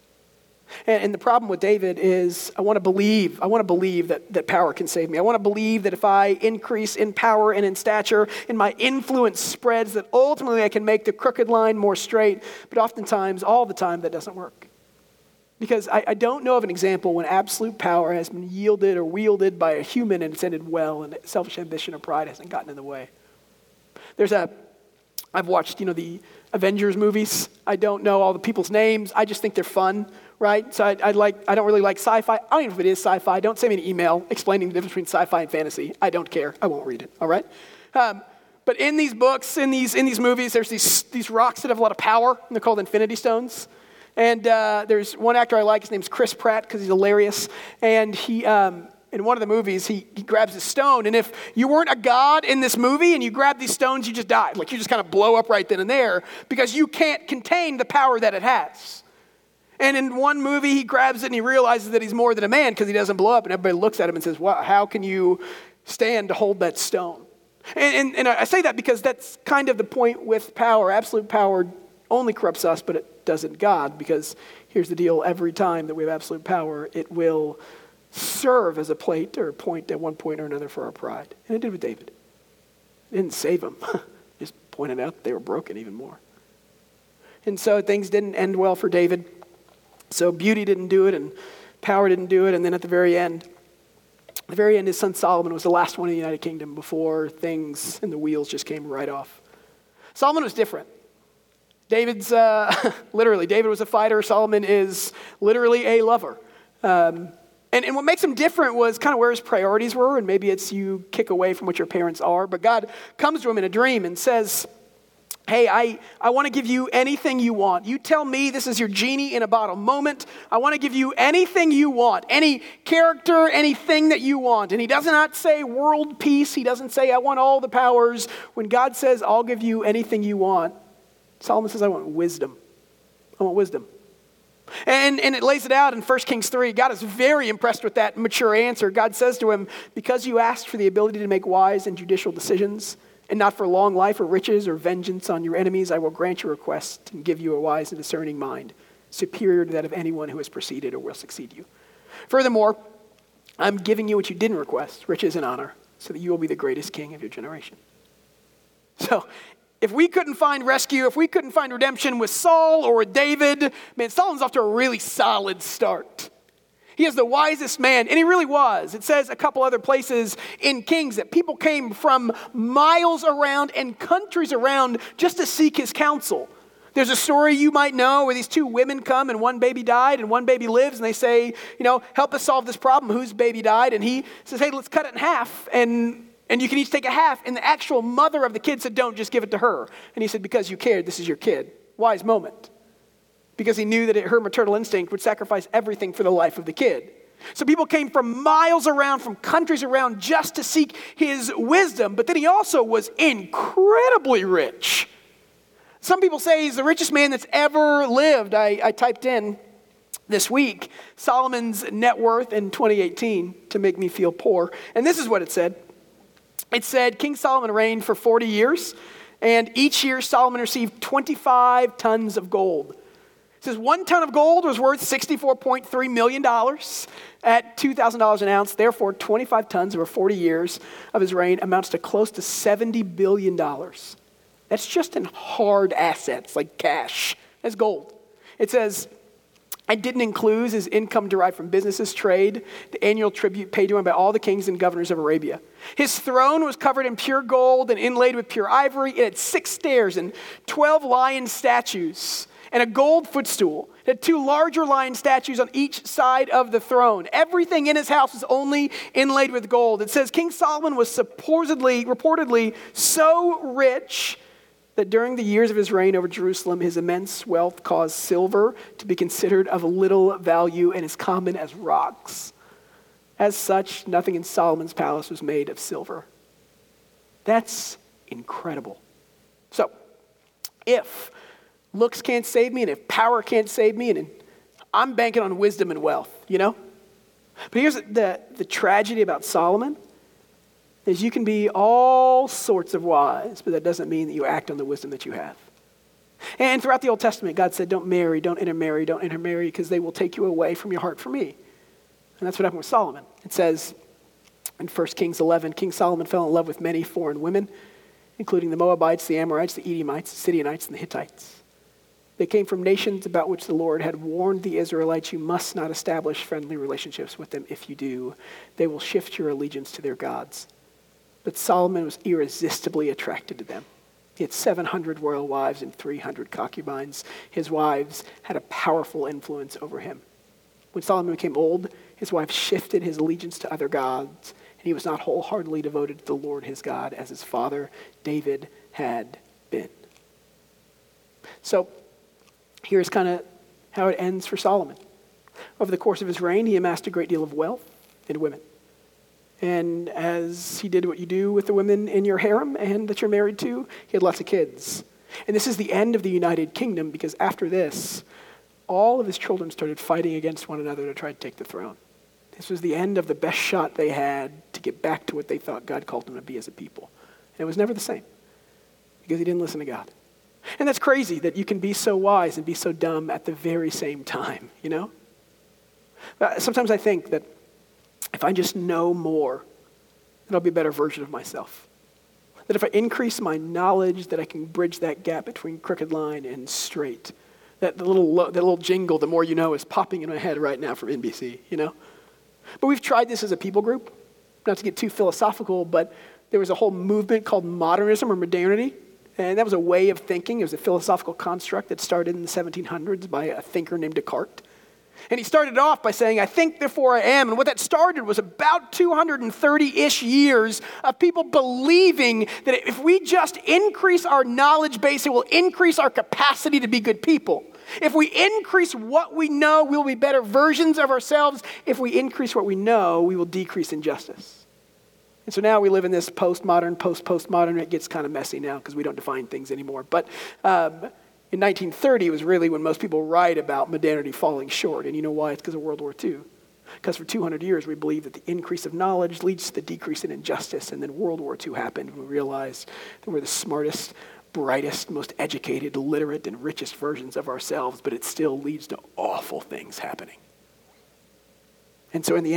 And, and the problem with David is I want to believe, I want to believe that, that power can save me. I want to believe that if I increase in power and in stature and my influence spreads, that ultimately I can make the crooked line more straight. But oftentimes, all the time, that doesn't work. Because I, I don't know of an example when absolute power has been yielded or wielded by a human and it's ended well and selfish ambition or pride hasn't gotten in the way. There's a, I've watched, you know, the Avengers movies. I don't know all the people's names. I just think they're fun, right? So I, I like, I don't really like sci-fi. I don't even know if it is sci-fi. Don't send me an email explaining the difference between sci-fi and fantasy. I don't care. I won't read it, all right? Um, but in these books, in these in these movies, there's these, these rocks that have a lot of power, and they're called Infinity Stones. And uh, there's one actor I like. His name's Chris Pratt because he's hilarious. And he, um, in one of the movies, he, he grabs a stone. And if you weren't a god in this movie and you grab these stones, you just died. Like you just kind of blow up right then and there because you can't contain the power that it has. And in one movie, he grabs it and he realizes that he's more than a man because he doesn't blow up. And everybody looks at him and says, wow, how can you stand to hold that stone? And, and, and I say that because that's kind of the point with power. Absolute power only corrupts us, but it doesn't God, because here's the deal. Every time that we have absolute power, it will serve as a plate or a point at one point or another for our pride. And it did with David. It didn't save him. Just pointed out they were broken even more. And so things didn't end well for David. So beauty didn't do it and power didn't do it. And then at the very end, at the very end, his son Solomon was the last one in the United Kingdom before things and the wheels just came right off. Solomon was different. David's, uh, literally, David was a fighter. Solomon is literally a lover. Um, and, and what makes him different was kind of where his priorities were, and maybe it's you kick away from what your parents are. But God comes to him in a dream and says, hey, I, I want to give you anything you want. You tell me, this is your genie in a bottle moment. I want to give you anything you want, any character, anything that you want. And he does not say world peace. He doesn't say, I want all the powers. When God says, I'll give you anything you want, Solomon says, I want wisdom. I want wisdom. And, and it lays it out in First Kings three. God is very impressed with that mature answer. God says to him, because you asked for the ability to make wise and judicial decisions, and not for long life or riches or vengeance on your enemies, I will grant your request and give you a wise and discerning mind, superior to that of anyone who has preceded or will succeed you. Furthermore, I'm giving you what you didn't request, riches and honor, so that you will be the greatest king of your generation. So if we couldn't find rescue, if we couldn't find redemption with Saul or with David, man, Solomon's off to a really solid start. He is the wisest man, and he really was. It says a couple other places in Kings that people came from miles around and countries around just to seek his counsel. There's a story you might know where these two women come and one baby died and one baby lives, and they say, you know, help us solve this problem. Whose baby died? And he says, hey, let's cut it in half, and, and you can each take a half. And the actual mother of the kid said, don't, just give it to her. And he said, because you cared, this is your kid. Wise moment. Because he knew that it, her maternal instinct would sacrifice everything for the life of the kid. So people came from miles around, from countries around, just to seek his wisdom. But then he also was incredibly rich. Some people say he's the richest man that's ever lived. I, I typed in this week Solomon's net worth in twenty eighteen to make me feel poor. And this is what it said. It said King Solomon reigned for forty years, and each year Solomon received twenty-five tons of gold. It says one ton of gold was worth sixty-four point three million dollars at two thousand dollars an ounce. Therefore, twenty-five tons over forty years of his reign amounts to close to seventy billion dollars. That's just in hard assets like cash. That's gold. It says, I didn't include his income derived from businesses, trade, the annual tribute paid to him by all the kings and governors of Arabia. His throne was covered in pure gold and inlaid with pure ivory. It had six stairs and twelve lion statues and a gold footstool. It had two larger lion statues on each side of the throne. Everything in his house was only inlaid with gold. It says King Solomon was supposedly, reportedly so rich that during the years of his reign over Jerusalem, his immense wealth caused silver to be considered of little value and as common as rocks. As such, nothing in Solomon's palace was made of silver. That's incredible. So, if looks can't save me, and if power can't save me, and I'm banking on wisdom and wealth, you know? But here's the, the tragedy about Solomon, is you can be all sorts of wise, but that doesn't mean that you act on the wisdom that you have. And throughout the Old Testament, God said, don't marry, don't intermarry, don't intermarry, because they will take you away from your heart for me. And that's what happened with Solomon. It says in First Kings eleven, King Solomon fell in love with many foreign women, including the Moabites, the Amorites, the Edomites, the Sidonites, and the Hittites. They came from nations about which the Lord had warned the Israelites, you must not establish friendly relationships with them. If you do, they will shift your allegiance to their gods. But Solomon was irresistibly attracted to them. He had seven hundred royal wives and three hundred concubines. His wives had a powerful influence over him. When Solomon became old, his wife shifted his allegiance to other gods, and he was not wholeheartedly devoted to the Lord his God as his father David had been. So here's kind of how it ends for Solomon. Over the course of his reign, he amassed a great deal of wealth and women. And as he did what you do with the women in your harem and that you're married to, he had lots of kids. And this is the end of the United Kingdom, because after this, all of his children started fighting against one another to try to take the throne. This was the end of the best shot they had to get back to what they thought God called them to be as a people. And it was never the same, because he didn't listen to God. And that's crazy that you can be so wise and be so dumb at the very same time, you know? Uh, sometimes I think that if I just know more, then I'll be a better version of myself. That if I increase my knowledge, that I can bridge that gap between crooked line and straight. That the little that little jingle, the more you know, is popping in my head right now from N B C, you know? But we've tried this as a people group. Not to get too philosophical, but there was a whole movement called modernism or modernity. And that was a way of thinking. It was a philosophical construct that started in the seventeen hundreds by a thinker named Descartes. And he started off by saying, I think, therefore I am. And what that started was about two hundred thirty-ish years of people believing that if we just increase our knowledge base, it will increase our capacity to be good people. If we increase what we know, we'll be better versions of ourselves. If we increase what we know, we will decrease injustice. And so now we live in this postmodern, post-postmodern. It gets kind of messy now because we don't define things anymore. But um, in nineteen thirty, it was really when most people write about modernity falling short. And you know why? It's because of World War Two. Because for two hundred years, we believed that the increase of knowledge leads to the decrease in injustice. And then World War Two happened, and we realized that we're the smartest, brightest, most educated, literate, and richest versions of ourselves, but it still leads to awful things happening. And so in the end,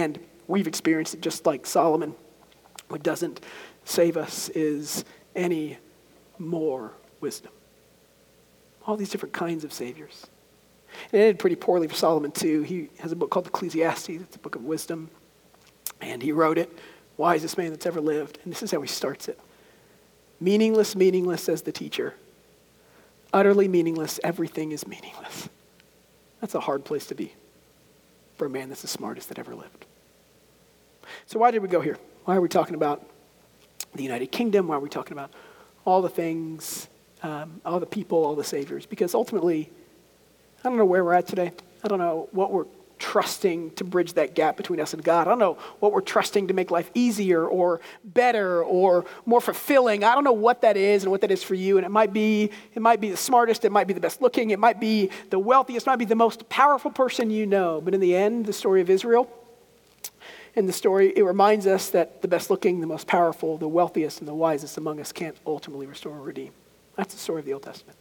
we've experienced it just like Solomon. What doesn't save us is any more wisdom. All these different kinds of saviors. And it ended pretty poorly for Solomon too. He has a book called Ecclesiastes. It's a book of wisdom. And he wrote it, wisest man that's ever lived. And this is how he starts it. Meaningless, meaningless, says the teacher. Utterly meaningless, everything is meaningless. That's a hard place to be for a man that's the smartest that ever lived. So why did we go here? Why are we talking about the United Kingdom? Why are we talking about all the things, um, all the people, all the saviors? Because ultimately, I don't know where we're at today. I don't know what we're trusting to bridge that gap between us and God. I don't know what we're trusting to make life easier or better or more fulfilling. I don't know what that is and what that is for you. And it might be, it might be the smartest, it might be the best looking, it might be the wealthiest, it might be the most powerful person you know. But in the end, the story of Israel, in the story, it reminds us that the best looking, the most powerful, the wealthiest, and the wisest among us can't ultimately restore or redeem. That's the story of the Old Testament.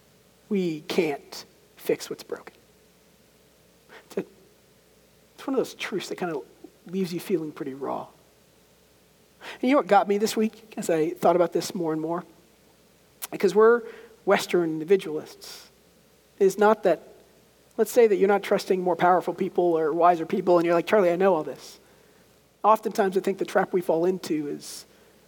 We can't fix what's broken. It's, a, it's one of those truths that kind of leaves you feeling pretty raw. And you know what got me this week as I thought about this more and more? Because we're Western individualists. It's not that, let's say that you're not trusting more powerful people or wiser people, and you're like, Charlie, I know all this. Oftentimes I think the trap we fall into is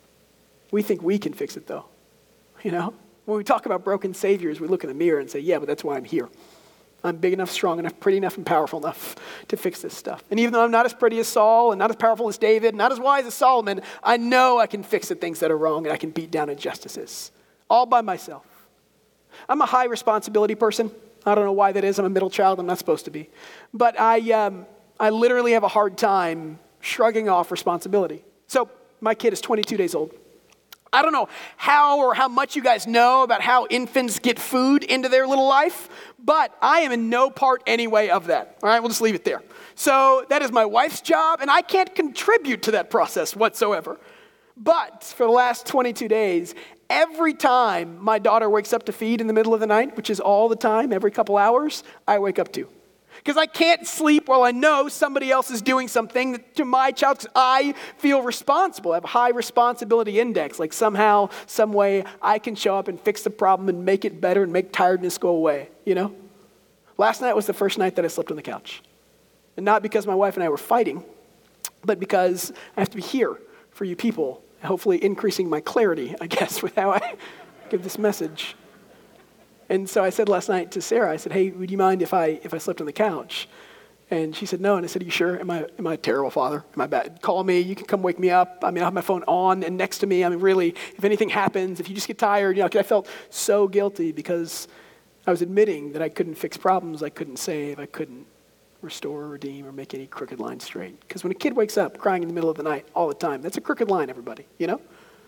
we think we can fix it though. You know? When we talk about broken saviors, we look in the mirror and say, yeah, but that's why I'm here. I'm big enough, strong enough, pretty enough, and powerful enough to fix this stuff. And even though I'm not as pretty as Saul and not as powerful as David, not as wise as Solomon, I know I can fix the things that are wrong and I can beat down injustices all by myself. I'm a high responsibility person. I don't know why that is. I'm a middle child. I'm not supposed to be. But I, um, I literally have a hard time shrugging off responsibility. So my kid is twenty-two days old. I don't know how or how much you guys know about how infants get food into their little life, but I am in no part anyway of that. All right, we'll just leave it there. So that is my wife's job, and I can't contribute to that process whatsoever. But for the last twenty-two days, every time my daughter wakes up to feed in the middle of the night, which is all the time, every couple hours, I wake up too. Because I can't sleep while I know somebody else is doing something to my child, because I feel responsible. I have a high responsibility index. Like somehow, some way, I can show up and fix the problem and make it better and make tiredness go away, you know? Last night was the first night that I slept on the couch. And not because my wife and I were fighting, but because I have to be here for you people, hopefully increasing my clarity, I guess, with how I give this message. And so I said last night to Sarah, I said, hey, would you mind if I if I slept on the couch? And she said, no. And I said, are you sure? Am I am I a terrible father? Am I bad? Call me. You can come wake me up. I mean, I have my phone on and next to me. I mean, really, if anything happens, if you just get tired, you know, I felt so guilty because I was admitting that I couldn't fix problems, I couldn't save, I couldn't restore or redeem or make any crooked line straight. Because when a kid wakes up crying in the middle of the night all the time, that's a crooked line, everybody, you know?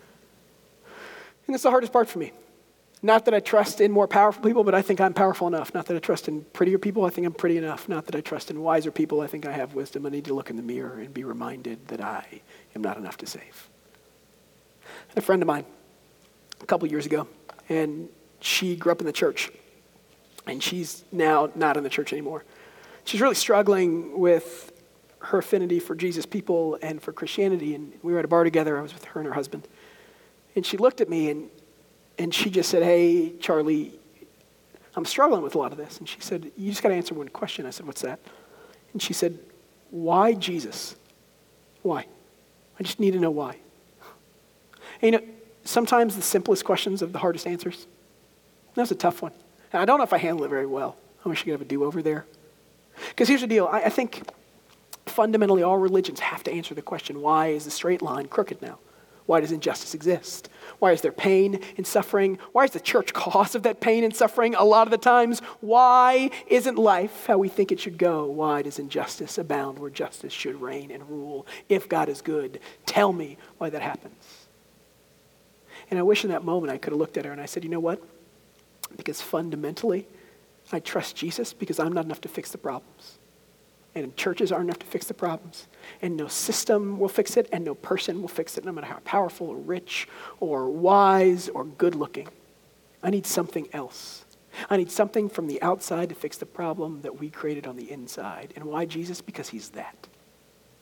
And that's the hardest part for me. Not that I trust in more powerful people, but I think I'm powerful enough. Not that I trust in prettier people, I think I'm pretty enough. Not that I trust in wiser people, I think I have wisdom. I need to look in the mirror and be reminded that I am not enough to save. I had a friend of mine a couple years ago, and she grew up in the church, and she's now not in the church anymore. She's really struggling with her affinity for Jesus people and for Christianity, and we were at a bar together. I was with her and her husband, and she looked at me, and And she just said, hey, Charlie, I'm struggling with a lot of this. And she said, you just got to answer one question. I said, what's that? And she said, why Jesus? Why? I just need to know why. And you know, sometimes the simplest questions are the hardest answers. That's a tough one. And I don't know if I handle it very well. I wish I could have a do-over there. Because here's the deal. I, I think fundamentally all religions have to answer the question, why is the straight line crooked now? Why does injustice exist? Why is there pain and suffering? Why is the church cause of that pain and suffering a lot of the times? Why isn't life how we think it should go? Why does injustice abound where justice should reign and rule? If God is good, tell me why that happens. And I wish in that moment I could have looked at her and I said, you know what? Because fundamentally, I trust Jesus because I'm not enough to fix the problems. And churches aren't enough to fix the problems. And no system will fix it, and no person will fix it, no matter how powerful or rich or wise or good looking. I need something else. I need something from the outside to fix the problem that we created on the inside. And why Jesus? Because he's that.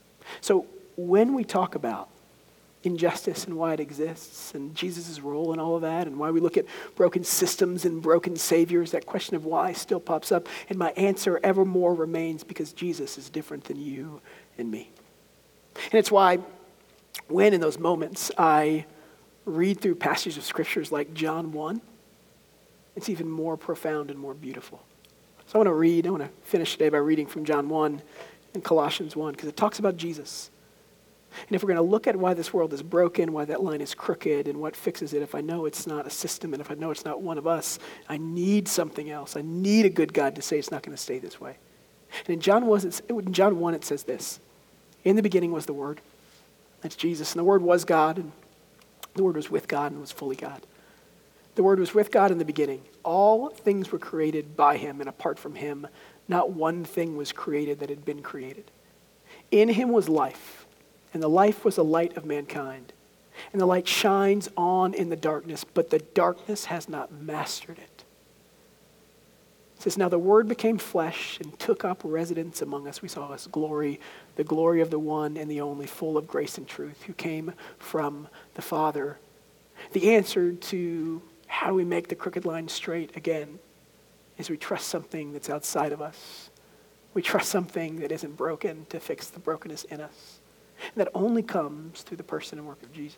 So when we talk about injustice and why it exists and Jesus' role in all of that and why we look at broken systems and broken saviors, that question of why still pops up. And my answer evermore remains because Jesus is different than you and me. And it's why when in those moments I read through passages of scriptures like John one, it's even more profound and more beautiful. So I want to read, I want to finish today by reading from John one and Colossians one because it talks about Jesus. And if we're going to look at why this world is broken, why that line is crooked, and what fixes it, if I know it's not a system and if I know it's not one of us, I need something else. I need a good God to say it's not going to stay this way. And in John one, in John one, it says this: in the beginning was the Word. That's Jesus. And the Word was God, and the Word was with God and was fully God. The Word was with God in the beginning. All things were created by him, and apart from him, not one thing was created that had been created. In him was life, and the life was the light of mankind. And the light shines on in the darkness, but the darkness has not mastered it. It says, now the Word became flesh and took up residence among us. We saw his glory, the glory of the one and the only, full of grace and truth, who came from the Father. The answer to how do we make the crooked line straight again is we trust something that's outside of us. We trust something that isn't broken to fix the brokenness in us. And that only comes through the person and work of Jesus.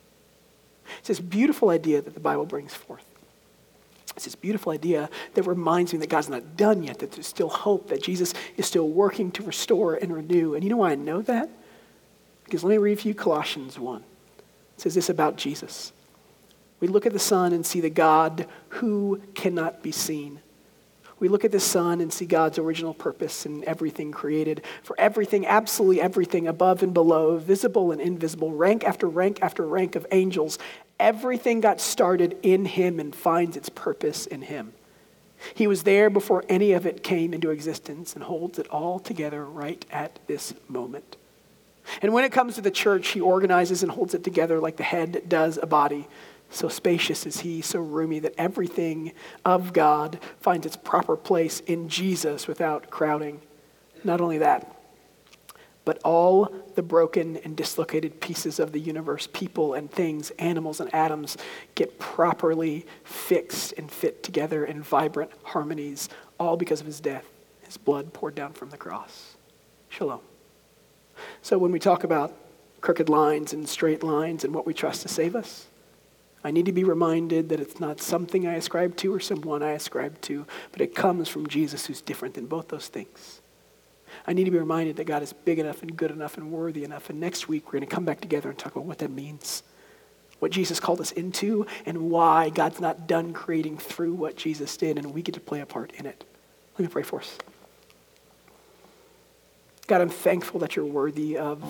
It's this beautiful idea that the Bible brings forth. It's this beautiful idea that reminds me that God's not done yet, that there's still hope, that Jesus is still working to restore and renew. And you know why I know that? Because let me read for you Colossians one. It says this about Jesus. We look at the Son and see the God who cannot be seen. We look at the Son and see God's original purpose in everything created. For everything, absolutely everything, above and below, visible and invisible, rank after rank after rank of angels, everything got started in him and finds its purpose in him. He was there before any of it came into existence and holds it all together right at this moment. And when it comes to the church, he organizes and holds it together like the head does a body. So spacious is he, so roomy, that everything of God finds its proper place in Jesus without crowding. Not only that, but all the broken and dislocated pieces of the universe, people and things, animals and atoms, get properly fixed and fit together in vibrant harmonies, all because of his death, his blood poured down from the cross. Shalom. So when we talk about crooked lines and straight lines and what we trust to save us, I need to be reminded that it's not something I ascribe to or someone I ascribe to, but it comes from Jesus, who's different than both those things. I need to be reminded that God is big enough and good enough and worthy enough. And next week, we're going to come back together and talk about what that means, what Jesus called us into, and why God's not done creating through what Jesus did, and we get to play a part in it. Let me pray for us. God, I'm thankful that you're worthy of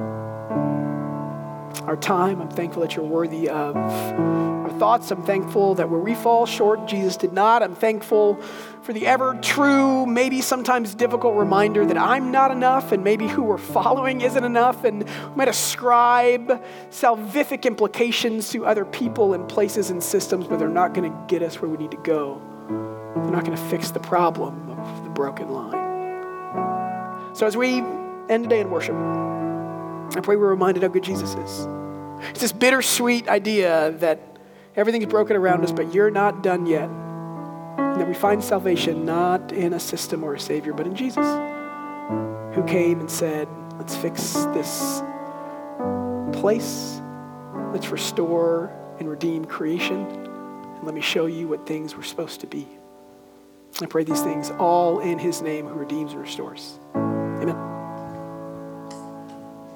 our time. I'm thankful that you're worthy of our thoughts. I'm thankful that where we fall short, Jesus did not. I'm thankful for the ever true, maybe sometimes difficult reminder that I'm not enough and maybe who we're following isn't enough, and we might ascribe salvific implications to other people and places and systems, but they're not going to get us where we need to go. They're not going to fix the problem of the broken line. So as we end today in worship, I pray we're reminded how good Jesus is. It's this bittersweet idea that everything's broken around us, but you're not done yet. And that we find salvation not in a system or a savior, but in Jesus, who came and said, let's fix this place. Let's restore and redeem creation. And let me show you what things were supposed to be. I pray these things all in his name, who redeems and restores.